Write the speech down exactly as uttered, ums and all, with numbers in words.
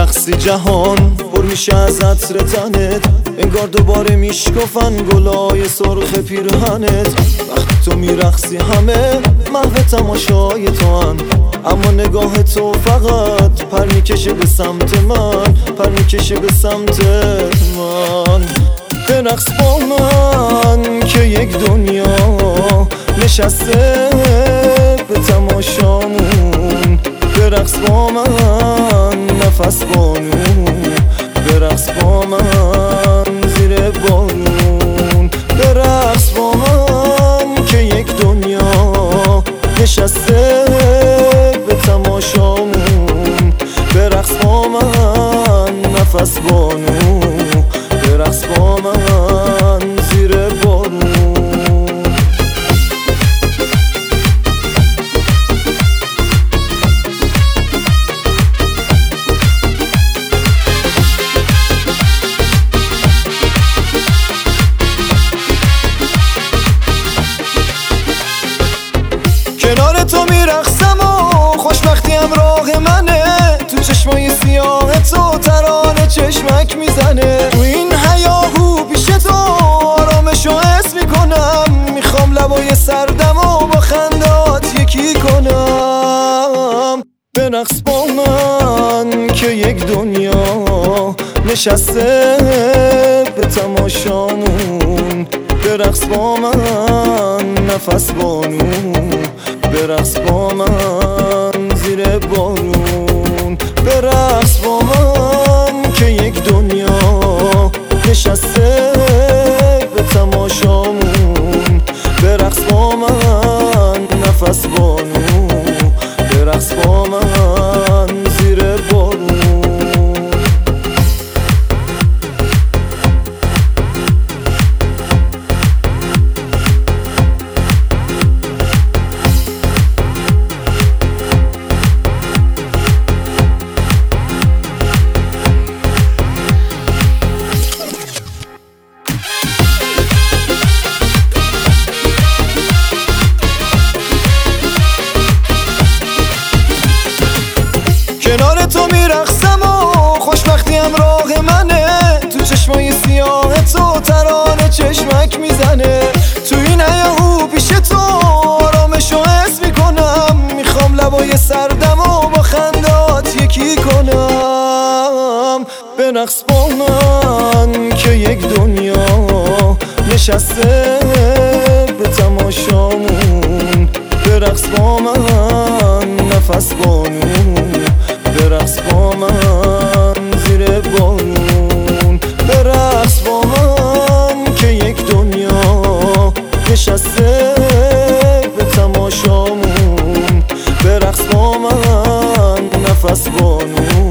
میرقصی جهان پر میشه از عطر تنت، انگار دوباره میشکفن گلای سرخ پیرهنت. وقتی تو میرقصی همه محو تماشای تو هن، اما نگاه تو فقط پر میکشه به سمت من، پر میکشه به سمت من. برقص با من که یک دنیا نشسته به تماشامون. برقص با من نفس بانون، برقص با من زیر بارون. برقص با من که یک دنیا نشسته به تماشامون. برقص با من نفس بانون، برقص با من زیر بارون. کنار تو میرقصم و خوشبختی همراه منه، تو چشمای سیاه تو ترانه چشمک میزنه. تو این هیاهو پیش تو آرامشو حس میکنم، میخوام لبای سردم و با خندات یکی کنم. برقص با من که یک دنیا نشسته به تماشامون. برقص با من نفس بانون، برقص با من زیر بارون. برقص با من که یک دنیا نشسته به تماشامون. برقص با من نفس بانون، برقص با من زیر بارون. کنار تو میرقصم و خوشبختی همراه منه، تو چشمای سیاه تو ترانه چشمک میزنه. تو این هیاهو پیش تو آرامشو حس میکنم، میخوام لبای سردم و با خندات یکی کنم. برقص با من که یک دنیا نشسته به تماشامون. برقص با من نفس بانون، برقص با من زیر بارون. برقص با من که یک دنیا نشسته به تماشامون. برقص با من نفس بانون،